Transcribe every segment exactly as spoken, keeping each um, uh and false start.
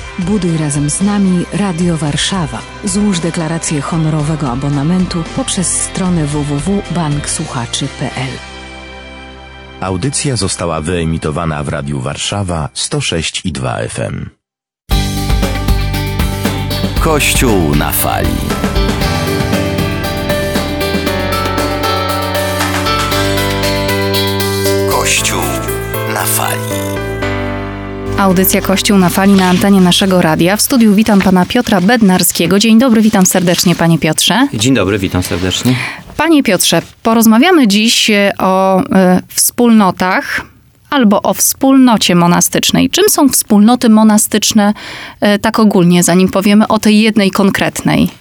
Buduj razem z nami Radio Warszawa. Złóż deklarację honorowego abonamentu poprzez stronę w w w kropka bank słuchaczy kropka p l. Audycja została wyemitowana w Radiu Warszawa sto sześć i dwa F M. Kościół na fali. Kościół na fali. Audycja Kościół na fali na antenie naszego radia. W studiu witam pana Piotra Bednarskiego. Dzień dobry, witam serdecznie panie Piotrze. Dzień dobry, witam serdecznie. Panie Piotrze, porozmawiamy dziś o y, wspólnotach albo o wspólnocie monastycznej. Czym są wspólnoty monastyczne y, tak ogólnie, zanim powiemy o tej jednej konkretnej?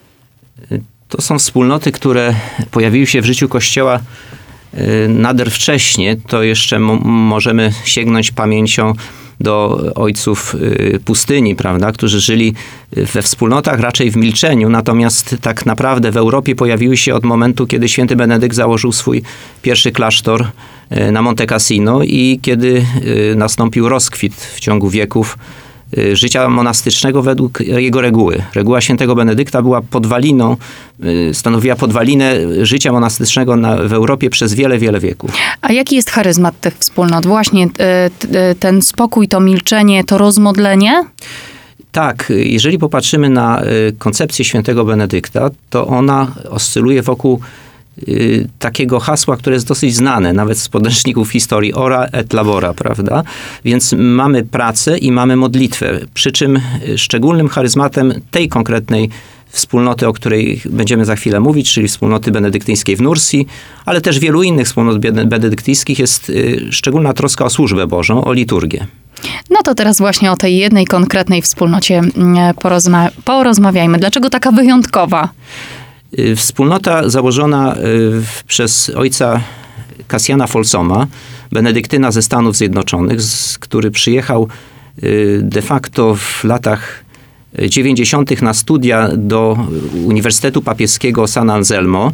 To są wspólnoty, które pojawiły się w życiu Kościoła y, nader wcześnie. To jeszcze m- możemy sięgnąć pamięcią do ojców y, pustyni, prawda, którzy żyli we wspólnotach raczej w milczeniu, natomiast tak naprawdę w Europie pojawiły się od momentu, kiedy święty Benedykt założył swój pierwszy klasztor y, na Monte Cassino i kiedy y, nastąpił rozkwit w ciągu wieków y, życia monastycznego według jego reguły. Reguła świętego Benedykta była podwaliną, y, stanowiła podwalinę życia monastycznego na, w Europie przez wiele, wiele wieków. A jaki jest charyzmat tych wspólnot? Właśnie y, y, ten spokój, to milczenie, to rozmodlenie? Tak, jeżeli popatrzymy na koncepcję świętego Benedykta, to ona oscyluje wokół y, takiego hasła, które jest dosyć znane, nawet z podręczników historii, ora et labora, prawda? Więc mamy pracę i mamy modlitwę, przy czym szczególnym charyzmatem tej konkretnej wspólnoty, o której będziemy za chwilę mówić, czyli wspólnoty benedyktyńskiej w Nursji, ale też wielu innych wspólnot benedyktyńskich jest y, szczególna troska o służbę Bożą, o liturgię. No to teraz właśnie o tej jednej konkretnej wspólnocie porozma- porozmawiajmy. Dlaczego taka wyjątkowa? Wspólnota założona przez ojca Cassiana Folsoma, benedyktyna ze Stanów Zjednoczonych, który przyjechał de facto w latach dziewięćdziesiątych na studia do Uniwersytetu Papieskiego San Anselmo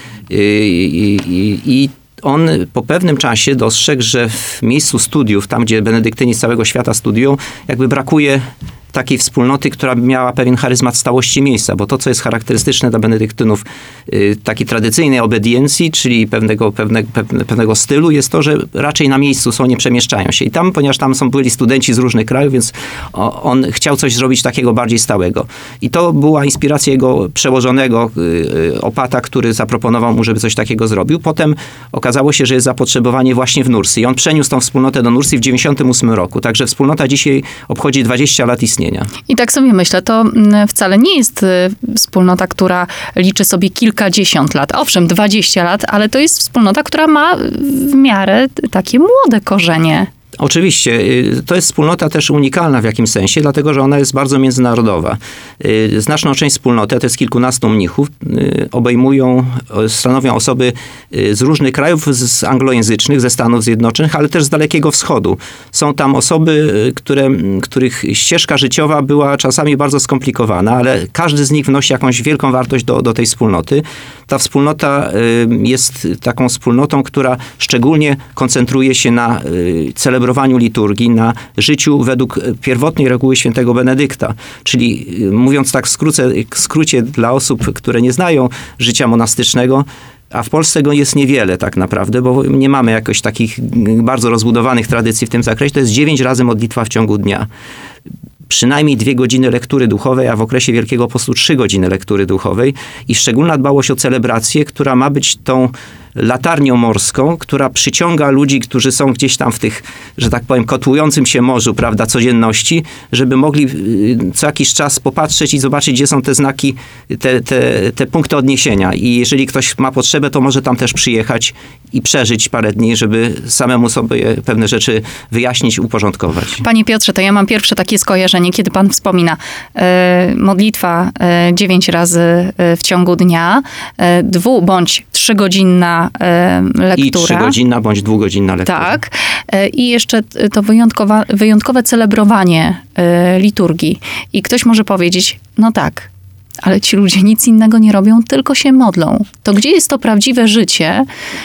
i, i, i on po pewnym czasie dostrzegł, że w miejscu studiów, tam gdzie benedyktyni z całego świata studiują, jakby brakuje takiej wspólnoty, która miała pewien charyzmat stałości miejsca, bo to, co jest charakterystyczne dla benedyktynów y, takiej tradycyjnej obediencji, czyli pewnego, pewne, pewne, pewnego stylu, jest to, że raczej na miejscu są, nie przemieszczają się. I tam, ponieważ tam są byli studenci z różnych krajów, więc o, on chciał coś zrobić takiego bardziej stałego. I to była inspiracja jego przełożonego y, opata, który zaproponował mu, żeby coś takiego zrobił. Potem okazało się, że jest zapotrzebowanie właśnie w Nursji. I on przeniósł tą wspólnotę do Nursji w dziewięćdziesiątym ósmym roku. Także wspólnota dzisiaj obchodzi dwadzieścia lat istnienia. I tak sobie myślę, to wcale nie jest wspólnota, która liczy sobie kilkadziesiąt lat. Owszem, dwadzieścia lat, ale to jest wspólnota, która ma w miarę takie młode korzenie. Oczywiście. To jest wspólnota też unikalna w jakimś sensie, dlatego że ona jest bardzo międzynarodowa. Znaczną część wspólnoty, to jest kilkunastu mnichów, obejmują, stanowią osoby z różnych krajów, z anglojęzycznych, ze Stanów Zjednoczonych, ale też z Dalekiego Wschodu. Są tam osoby, które, których ścieżka życiowa była czasami bardzo skomplikowana, ale każdy z nich wnosi jakąś wielką wartość do, do tej wspólnoty. Ta wspólnota jest taką wspólnotą, która szczególnie koncentruje się na celebrowaniu liturgii, na życiu według pierwotnej reguły świętego Benedykta. Czyli mówiąc tak w skrócie, w skrócie dla osób, które nie znają życia monastycznego, a w Polsce go jest niewiele tak naprawdę, bo nie mamy jakoś takich bardzo rozbudowanych tradycji w tym zakresie. To jest dziewięć razy modlitwa w ciągu dnia. Przynajmniej dwie godziny lektury duchowej, a w okresie Wielkiego Postu trzy godziny lektury duchowej i szczególna dbałość o celebrację, która ma być tą latarnią morską, która przyciąga ludzi, którzy są gdzieś tam w tych, że tak powiem, kotłującym się morzu, prawda, codzienności, żeby mogli co jakiś czas popatrzeć i zobaczyć, gdzie są te znaki, te, te, te punkty odniesienia. I jeżeli ktoś ma potrzebę, to może tam też przyjechać i przeżyć parę dni, żeby samemu sobie pewne rzeczy wyjaśnić, uporządkować. Panie Piotrze, to ja mam pierwsze takie skojarzenie, kiedy pan wspomina e, modlitwa e, dziewięć razy e, w ciągu dnia, e, dwu bądź trzygodzinna e, lektura. I trzygodzinna bądź dwugodzinna lektura. Tak. E, I jeszcze to wyjątkowa, wyjątkowe celebrowanie e, liturgii. I ktoś może powiedzieć, no tak, ale ci ludzie nic innego nie robią, tylko się modlą. To gdzie jest to prawdziwe życie?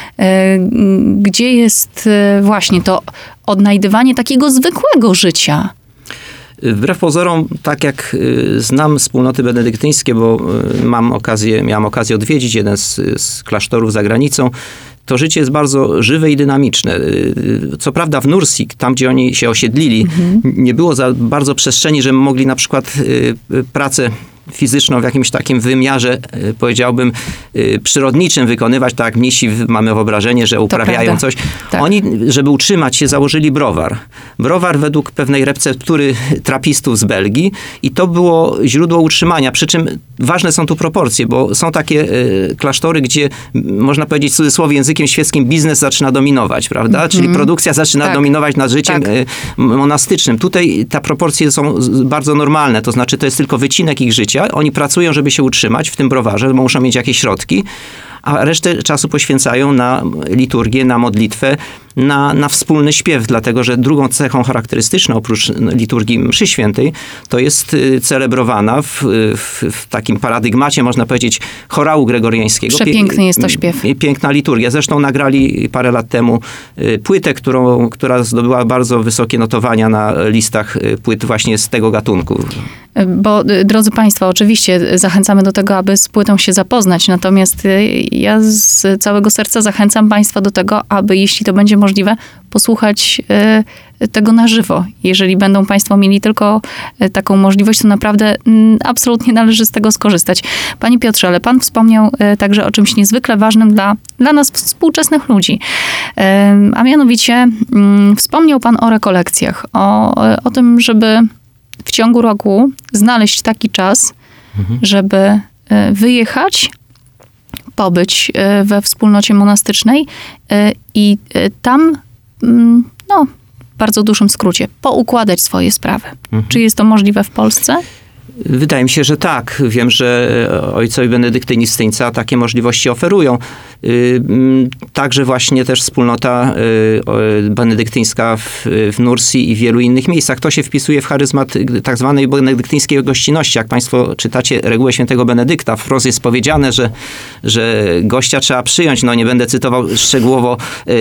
E, gdzie jest e, właśnie to odnajdywanie takiego zwykłego życia? Wbrew pozorom, tak jak znam wspólnoty benedyktyńskie, bo mam okazję, miałem okazję odwiedzić jeden z, z klasztorów za granicą, to życie jest bardzo żywe i dynamiczne. Co prawda w Nursi, tam gdzie oni się osiedlili, mhm. nie było za bardzo przestrzeni, żeby mogli na przykład pracę fizyczną w jakimś takim wymiarze, powiedziałbym, przyrodniczym wykonywać, tak jak mnisi mamy wyobrażenie, że uprawiają coś. Tak. Oni, żeby utrzymać się, założyli browar. Browar według pewnej receptury trapistów z Belgii i to było źródło utrzymania. Przy czym ważne są tu proporcje, bo są takie klasztory, gdzie można powiedzieć w cudzysłowie językiem świeckim biznes zaczyna dominować, prawda? Mm-hmm. Czyli produkcja zaczyna tak. dominować nad życiem tak. monastycznym. Tutaj te proporcje są bardzo normalne, to znaczy to jest tylko wycinek ich życia. Oni pracują, żeby się utrzymać w tym browarze, bo muszą mieć jakieś środki, a resztę czasu poświęcają na liturgię, na modlitwę, na, na wspólny śpiew, dlatego że drugą cechą charakterystyczną oprócz liturgii mszy świętej to jest celebrowana w, w, w takim paradygmacie, można powiedzieć, chorału gregoriańskiego. Przepiękny jest to śpiew. Piękna liturgia. Zresztą nagrali parę lat temu płytę, którą, która zdobyła bardzo wysokie notowania na listach płyt właśnie z tego gatunku. Bo, drodzy Państwo, oczywiście zachęcamy do tego, aby z płytą się zapoznać, natomiast ja z całego serca zachęcam Państwa do tego, aby, jeśli to będzie możliwe, posłuchać y, tego na żywo. Jeżeli będą Państwo mieli tylko y, taką możliwość, to naprawdę y, absolutnie należy z tego skorzystać. Panie Piotrze, ale Pan wspomniał y, także o czymś niezwykle ważnym dla, dla nas współczesnych ludzi. Y, a mianowicie y, wspomniał Pan o rekolekcjach, o, o tym, żeby w ciągu roku znaleźć taki czas, mhm. żeby y, wyjechać, pobyć we wspólnocie monastycznej i tam, no, w bardzo dużym skrócie, poukładać swoje sprawy. Mhm. Czy jest to możliwe w Polsce? Wydaje mi się, że tak. Wiem, że ojcowie benedyktyni z Tyńca takie możliwości oferują. Także właśnie też wspólnota benedyktyńska w, w Nursi i w wielu innych miejscach. To się wpisuje w charyzmat tak zwanej benedyktyńskiej gościnności. Jak Państwo czytacie regułę świętego Benedykta, wprost jest powiedziane, że, że gościa trzeba przyjąć. No nie będę cytował szczegółowo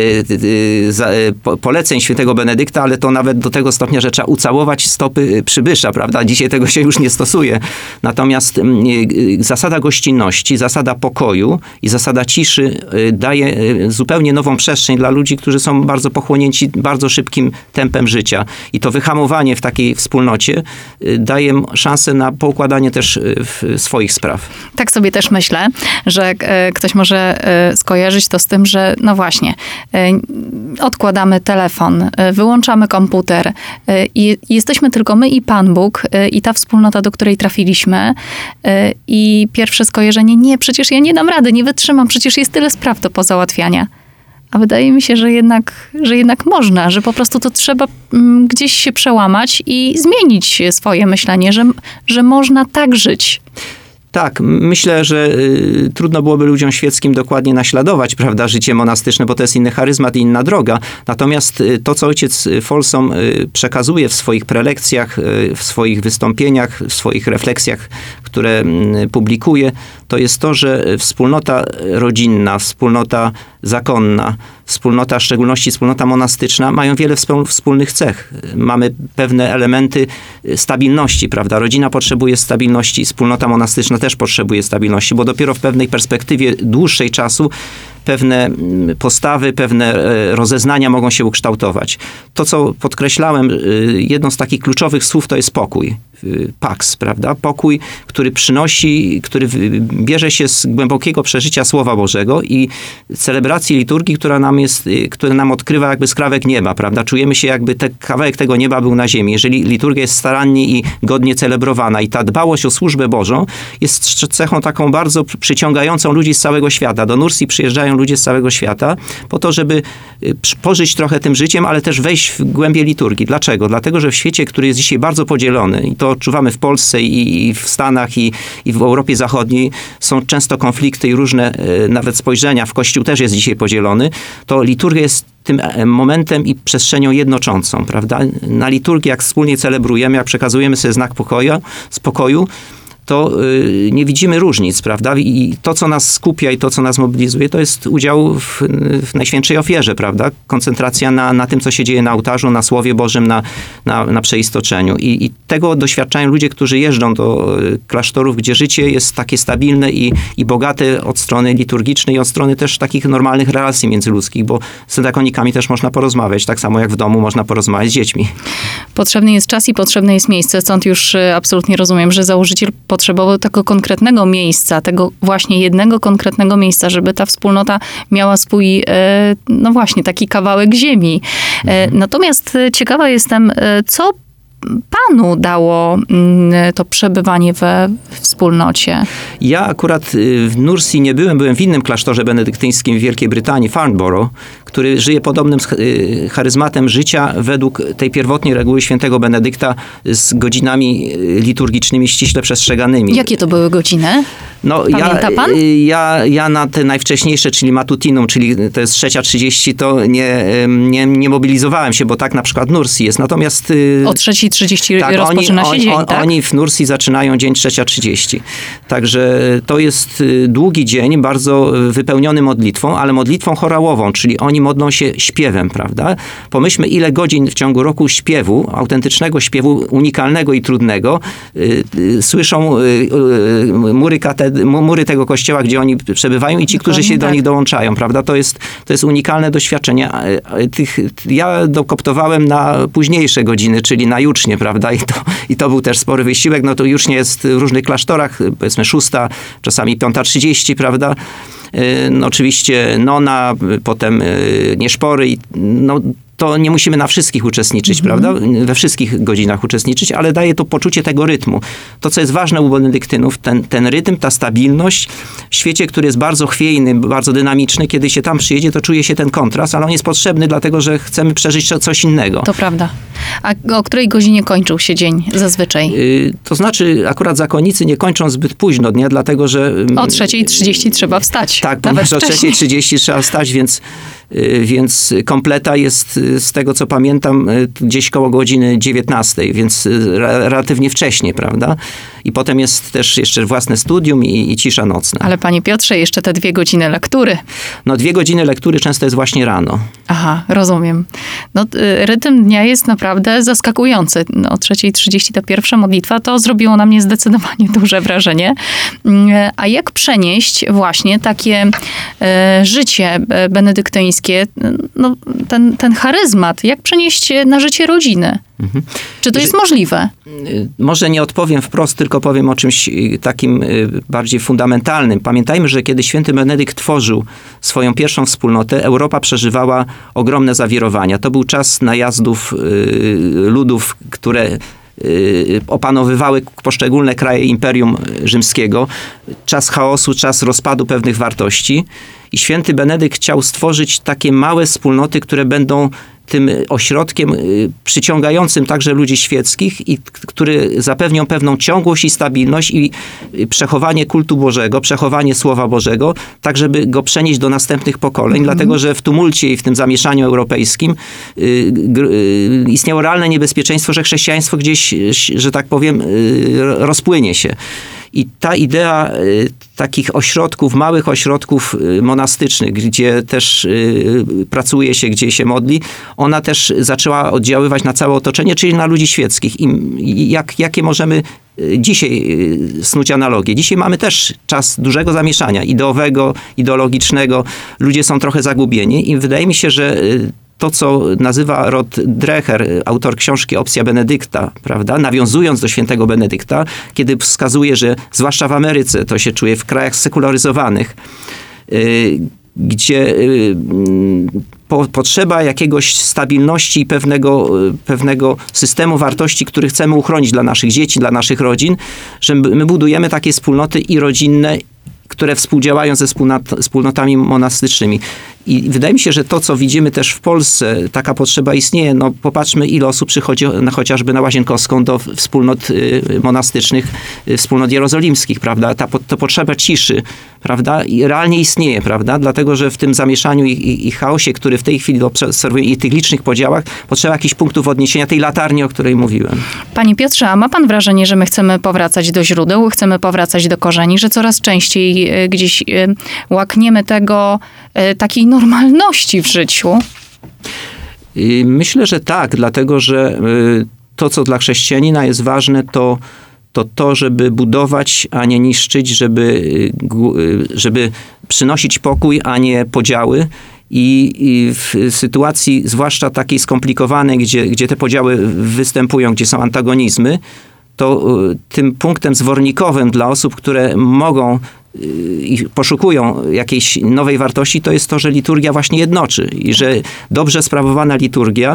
poleceń świętego Benedykta, ale to nawet do tego stopnia, że trzeba ucałować stopy przybysza, prawda? Dzisiaj tego się już nie stosuje. Natomiast zasada gościnności, zasada pokoju i zasada ciszy daje zupełnie nową przestrzeń dla ludzi, którzy są bardzo pochłonięci bardzo szybkim tempem życia. I to wyhamowanie w takiej wspólnocie daje szansę na poukładanie też swoich spraw. Tak sobie też myślę, że ktoś może skojarzyć to z tym, że no właśnie, odkładamy telefon, wyłączamy komputer i jesteśmy tylko my i Pan Bóg i ta wspólnota, do której trafiliśmy i pierwsze skojarzenie, nie, przecież ja nie dam rady, nie wytrzymam, przecież jest tyle spraw do pozałatwiania. A wydaje mi się, że jednak, że jednak można, że po prostu to trzeba gdzieś się przełamać i zmienić swoje myślenie, że, że można tak żyć. Tak, myślę, że y, trudno byłoby ludziom świeckim dokładnie naśladować, prawda, życie monastyczne, bo to jest inny charyzmat i inna droga. Natomiast y, to, co ojciec Folsom y, przekazuje w swoich prelekcjach, y, w swoich wystąpieniach, w swoich refleksjach, które y, publikuje, to jest to, że wspólnota rodzinna, wspólnota zakonna, wspólnota, w szczególności wspólnota monastyczna, mają wiele wspólnych cech. Mamy pewne elementy stabilności, prawda? Rodzina potrzebuje stabilności, wspólnota monastyczna też potrzebuje stabilności, bo dopiero w pewnej perspektywie dłuższej czasu pewne postawy, pewne rozeznania mogą się ukształtować. To, co podkreślałem, jedno z takich kluczowych słów to jest pokój. Pax, prawda? Pokój, który przynosi, który bierze się z głębokiego przeżycia Słowa Bożego i celebracji liturgii, która nam jest, która nam odkrywa jakby skrawek nieba, prawda? Czujemy się, jakby ten kawałek tego nieba był na ziemi. Jeżeli liturgia jest starannie i godnie celebrowana i ta dbałość o służbę Bożą jest cechą taką bardzo przyciągającą ludzi z całego świata. Do Nursi przyjeżdżają ludzie z całego świata po to, żeby pożyć trochę tym życiem, ale też wejść w głębię liturgii. Dlaczego? Dlatego, że w świecie, który jest dzisiaj bardzo podzielony i to odczuwamy w Polsce i, i w Stanach i, i w Europie Zachodniej, są często konflikty i różne e, nawet spojrzenia. W Kościół też jest dzisiaj podzielony. To liturgia jest tym momentem i przestrzenią jednoczącą, prawda? Na liturgii, jak wspólnie celebrujemy, jak przekazujemy sobie znak pokoju, spokoju, to nie widzimy różnic, prawda? I to, co nas skupia i to, co nas mobilizuje, to jest udział w, w Najświętszej Ofierze, prawda? Koncentracja na, na tym, co się dzieje na ołtarzu, na Słowie Bożym, na, na, na przeistoczeniu. I, I tego doświadczają ludzie, którzy jeżdżą do klasztorów, gdzie życie jest takie stabilne i, i bogate od strony liturgicznej i od strony też takich normalnych relacji międzyludzkich, bo z synagonikami też można porozmawiać, tak samo jak w domu można porozmawiać z dziećmi. Potrzebny jest czas i potrzebne jest miejsce, stąd już absolutnie rozumiem, że założyciel potrzebował tego konkretnego miejsca, tego właśnie jednego konkretnego miejsca, żeby ta wspólnota miała swój, no właśnie, taki kawałek ziemi. Mhm. Natomiast ciekawa jestem, co panu dało to przebywanie we wspólnocie? Ja akurat w Nursi nie byłem, byłem w innym klasztorze benedyktyńskim w Wielkiej Brytanii, Farnborough, który żyje podobnym charyzmatem życia według tej pierwotnej reguły świętego Benedykta z godzinami liturgicznymi ściśle przestrzeganymi. Jakie to były godziny? No, Pamięta ja, pan? Ja, ja na te najwcześniejsze, czyli matutinum, czyli to jest trzecia trzydzieści, to nie, nie, nie mobilizowałem się, bo tak na przykład Nursi jest. Natomiast... O trzeciej trzydzieści tak, rozpoczyna oni, się dzień, on, tak? Oni w Nursi zaczynają dzień trzecia trzydzieści. Także to jest długi dzień, bardzo wypełniony modlitwą, ale modlitwą chorałową, czyli oni modlą się śpiewem, prawda? Pomyślmy, ile godzin w ciągu roku śpiewu, autentycznego śpiewu, unikalnego i trudnego, y, y, słyszą y, y, mury, katedry, mury tego kościoła, gdzie oni przebywają i ci, Dokładnie którzy się tak. do nich dołączają, prawda? To jest, to jest unikalne doświadczenie. Tych, ja dokoptowałem na późniejsze godziny, czyli na jucznie, prawda? I to, i to był też spory wysiłek. No to już nie jest w różnych klasztorach, powiedzmy szósta, czasami piąta trzydzieści, prawda? No, oczywiście nona, potem nieszpory i no to nie musimy na wszystkich uczestniczyć, mm-hmm. prawda? We wszystkich godzinach uczestniczyć, ale daje to poczucie tego rytmu. To, co jest ważne u benedyktynów, ten, ten rytm, ta stabilność w świecie, który jest bardzo chwiejny, bardzo dynamiczny, kiedy się tam przyjedzie, to czuje się ten kontrast, ale on jest potrzebny, dlatego że chcemy przeżyć coś innego. To prawda. A o której godzinie kończył się dzień zazwyczaj? Yy, to znaczy, akurat zakonnicy nie kończą zbyt późno dnia, dlatego że... O trzeciej trzydzieści trzeba wstać. Tak, ponieważ o trzeciej trzydzieści trzeba wstać, więc, yy, więc kompleta jest z tego, co pamiętam, gdzieś koło godziny dziewiętnastej, więc relatywnie wcześnie, prawda? I potem jest też jeszcze własne studium i, i cisza nocna. Ale panie Piotrze, jeszcze te dwie godziny lektury. No dwie godziny lektury często jest właśnie rano. Aha, rozumiem. No rytm dnia jest naprawdę zaskakujący. No, o trzeciej trzydzieści ta pierwsza modlitwa, to zrobiło na mnie zdecydowanie duże wrażenie. A jak przenieść właśnie takie e, życie benedyktyńskie, no, ten, ten charyzmat, jak przenieść na życie rodziny? Mhm. Czy to jest możliwe? Może nie odpowiem wprost, tylko powiem o czymś takim bardziej fundamentalnym. Pamiętajmy, że kiedy święty Benedykt tworzył swoją pierwszą wspólnotę, Europa przeżywała ogromne zawirowania. To był czas najazdów ludów, które opanowywały poszczególne kraje Imperium Rzymskiego. Czas chaosu, czas rozpadu pewnych wartości. I święty Benedykt chciał stworzyć takie małe wspólnoty, które będą tym ośrodkiem przyciągającym także ludzi świeckich i który zapewnią pewną ciągłość i stabilność i przechowanie kultu Bożego, przechowanie Słowa Bożego, tak żeby go przenieść do następnych pokoleń, mm. dlatego że w tumulcie i w tym zamieszaniu europejskim y, y, istniało realne niebezpieczeństwo, że chrześcijaństwo gdzieś, że tak powiem, y, rozpłynie się. I ta idea y, takich ośrodków, małych ośrodków y, monastycznych, gdzie też y, pracuje się, gdzie się modli, ona też zaczęła oddziaływać na całe otoczenie, czyli na ludzi świeckich. I, i jak, jakie możemy dzisiaj y, snuć analogię? Dzisiaj mamy też czas dużego zamieszania ideowego, ideologicznego. Ludzie są trochę zagubieni i wydaje mi się, że y, to, co nazywa Rod Dreher, autor książki Opcja Benedykta, prawda, nawiązując do świętego Benedykta, kiedy wskazuje, że zwłaszcza w Ameryce, to się czuje w krajach sekularyzowanych, yy, gdzie yy, po, potrzeba jakiegoś stabilności i pewnego, pewnego systemu wartości, który chcemy uchronić dla naszych dzieci, dla naszych rodzin, że my budujemy takie wspólnoty i rodzinne, które współdziałają ze wspólnot, wspólnotami monastycznymi. I wydaje mi się, że to, co widzimy też w Polsce, taka potrzeba istnieje. No, popatrzmy, ile osób przychodzi na, chociażby na Łazienkowską do wspólnot y, monastycznych, y, wspólnot jerozolimskich, prawda? Ta to potrzeba ciszy, prawda? I realnie istnieje, prawda? Dlatego, że w tym zamieszaniu i, i, i chaosie, który w tej chwili obserwujemy, i tych licznych podziałach, potrzeba jakichś punktów odniesienia, tej latarni, o której mówiłem. Panie Piotrze, a ma pan wrażenie, że my chcemy powracać do źródeł, chcemy powracać do korzeni, że coraz częściej y, gdzieś y, łakniemy tego y, takiej normalności w życiu? Myślę, że tak, dlatego, że to, co dla chrześcijanina jest ważne, to to, to żeby budować, a nie niszczyć, żeby, żeby przynosić pokój, a nie podziały. I, I w sytuacji, zwłaszcza takiej skomplikowanej, gdzie, gdzie te podziały występują, gdzie są antagonizmy, to tym punktem zwornikowym dla osób, które mogą i poszukują jakiejś nowej wartości, to jest to, że liturgia właśnie jednoczy i że dobrze sprawowana liturgia,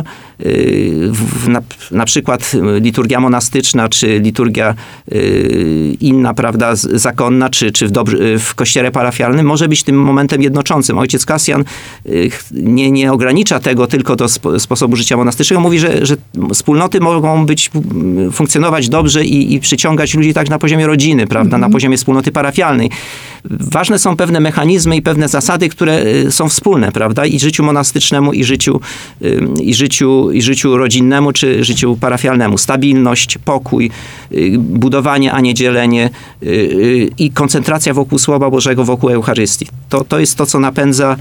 na, na przykład liturgia monastyczna, czy liturgia inna, prawda, zakonna, czy, czy w, dobry, w kościele parafialnym, może być tym momentem jednoczącym. Ojciec Kasjan nie, nie ogranicza tego tylko do spo, sposobu życia monastycznego. Mówi, że, że wspólnoty mogą być, funkcjonować dobrze i, i przyciągać ludzi tak na poziomie rodziny, prawda, mm-hmm. na poziomie wspólnoty parafialnej. Ważne są pewne mechanizmy i pewne zasady, które są wspólne, prawda? I życiu monastycznemu, i życiu, i życiu, i życiu rodzinnemu, czy życiu parafialnemu. Stabilność, pokój, budowanie, a nie dzielenie i koncentracja wokół Słowa Bożego, wokół Eucharystii. To, to jest to, co napędza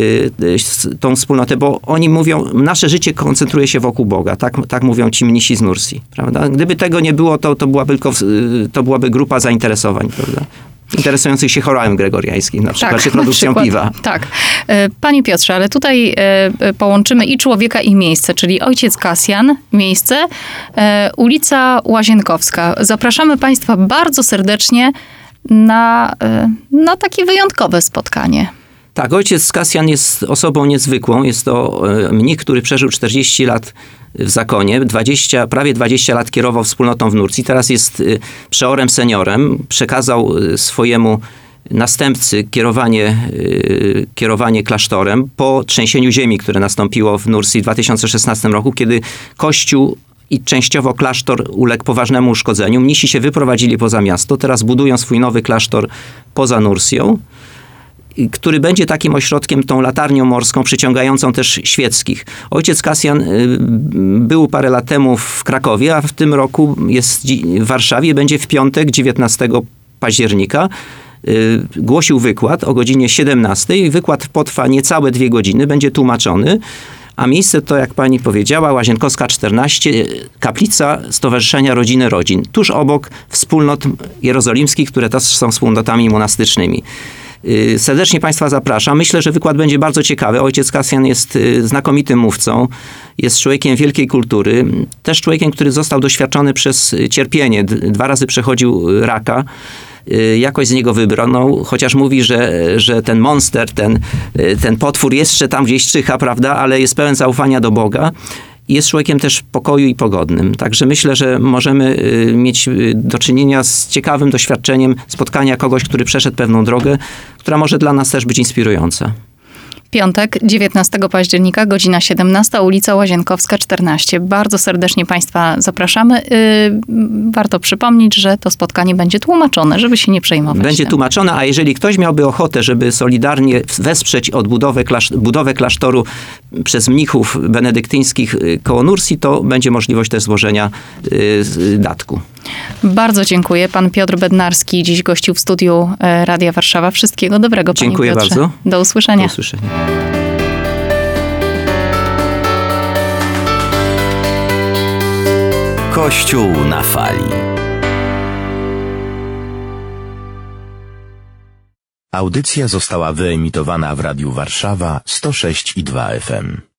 tą wspólnotę, bo oni mówią, nasze życie koncentruje się wokół Boga. Tak, tak mówią ci mnisi z Nursji, prawda? Gdyby tego nie było, to, to, byłaby, tylko, to byłaby grupa zainteresowań, prawda? Interesujących się chorałem gregoriańskim, na przykład, tak, czy produkcją przykład, piwa. Tak. Panie Piotrze, ale tutaj połączymy i człowieka, i miejsce, czyli ojciec Kasjan, miejsce, ulica Łazienkowska. Zapraszamy Państwa bardzo serdecznie na, na takie wyjątkowe spotkanie. Tak, ojciec Kasjan jest osobą niezwykłą. Jest to mnich, który przeżył czterdzieści lat w zakonie. dwadzieścia, prawie dwadzieścia lat kierował wspólnotą w Nurcji. Teraz jest przeorem seniorem. Przekazał swojemu następcy kierowanie, kierowanie klasztorem po trzęsieniu ziemi, które nastąpiło w Nursji w dwa tysiące szesnastym roku, kiedy Kościół i częściowo klasztor uległ poważnemu uszkodzeniu. Mnisi się wyprowadzili poza miasto. Teraz budują swój nowy klasztor poza Nursją, który będzie takim ośrodkiem, tą latarnią morską, przyciągającą też świeckich. Ojciec Kasjan był parę lat temu w Krakowie, a w tym roku jest w Warszawie, będzie w piątek, dziewiętnastego października. Głosił wykład o godzinie siedemnastej. Wykład potrwa niecałe dwie godziny, będzie tłumaczony. A miejsce to, jak pani powiedziała, Łazienkowska czternaście, kaplica Stowarzyszenia Rodziny Rodzin. Tuż obok wspólnot jerozolimskich, które też są wspólnotami monastycznymi. Serdecznie Państwa zapraszam. Myślę, że wykład będzie bardzo ciekawy. Ojciec Kasjan jest znakomitym mówcą. Jest człowiekiem wielkiej kultury. Też człowiekiem, który został doświadczony przez cierpienie. Dwa razy przechodził raka. Jakoś z niego wybrnął, chociaż mówi, że, że ten monster, ten, ten potwór jeszcze tam gdzieś czyha, prawda, ale jest pełen zaufania do Boga. Jest człowiekiem też pokoju i pogodnym. Także myślę, że możemy mieć do czynienia z ciekawym doświadczeniem spotkania kogoś, który przeszedł pewną drogę, która może dla nas też być inspirująca. Piątek, dziewiętnastego października, godzina siedemnasta, ulica Łazienkowska czternaście. Bardzo serdecznie Państwa zapraszamy. Yy, warto przypomnieć, że to spotkanie będzie tłumaczone, żeby się nie przejmować. Będzie tym. tłumaczone, a jeżeli ktoś miałby ochotę, żeby solidarnie wesprzeć odbudowę klasz- budowę klasztoru przez mnichów benedyktyńskich koło Nursji, to będzie możliwość też złożenia yy, datku. Bardzo dziękuję. Pan Piotr Bednarski dziś gościł w studiu Radia Warszawa. Wszystkiego dobrego, panie Dziękuję Piotrze. bardzo. Do usłyszenia. Do usłyszenia. Kościół na fali. Audycja została wyemitowana w Radiu Warszawa sto sześć i dwa F M.